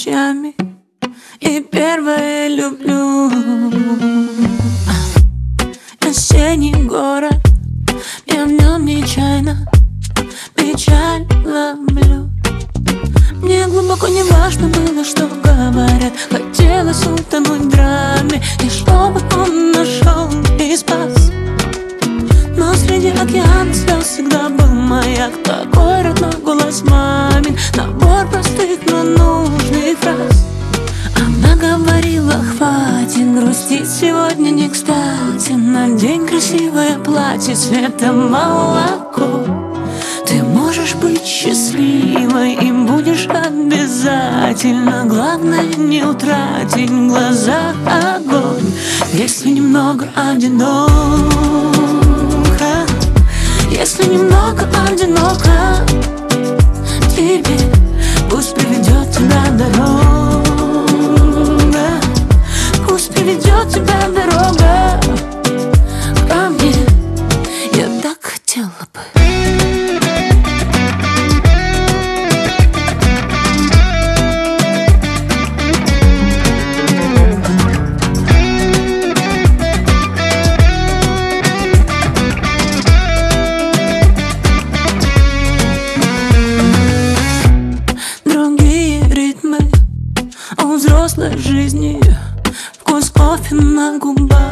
ночами и первое люблю. Осенний город, я в нем нечаянно печаль ловлю. Мне глубоко не важно было, что говорят. Хотелось утонуть в драме, и чтобы он нашел и спас. Но среди океана слез всегда был маяк. Такой родной голос мамин, набор простых, но нужных фраз. Она говорила: хватит грустить, сегодня не кстати. Надень красивое платье цвета молоко. Ты можешь быть счастливой, им будешь обязательно. Главное не утратить в глазах огонь. Если немного одиноко, если немного одиноко тебе, пусть приведет тебя дорога. Пусть приведет тебя дорога ко мне. Я так хотела бы. У взрослой жизни вкус кофе на губах.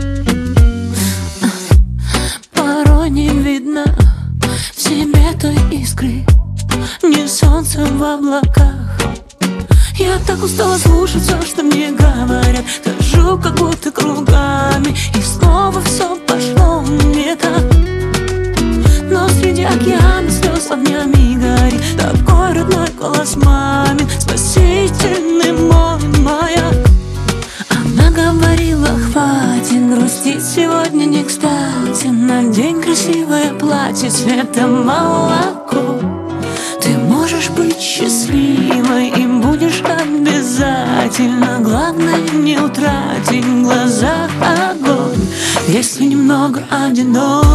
Порой не видно в себе той искры, не солнце в облаках. Я так устала слушать все, что мне говорят. Хожу как будто кругами, и снова все пошло не так. Но среди океана слез огнями горит такой родной голос мамин, спасительный мой маяк. Она говорила: хватит грустить, сегодня не кстати. Надень красивое платье цвета молоко. Ты можешь быть счастливой, им будешь обязательно. Главное не утратить в глазах огонь. Если немного одиноко,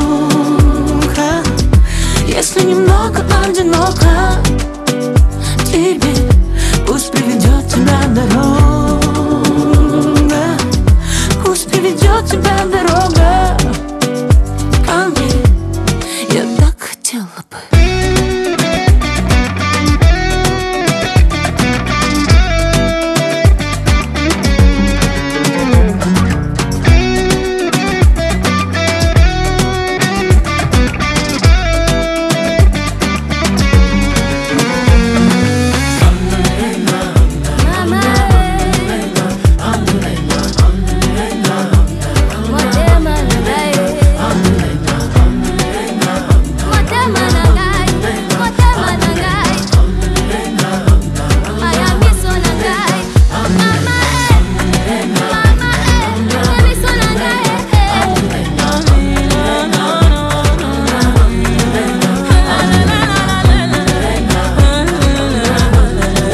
если немного одиноко тебе, пусть приведет тебя дорога. Пусть приведет тебя дорога ко мне. Я так хотела бы.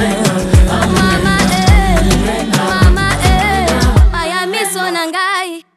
Sonangai.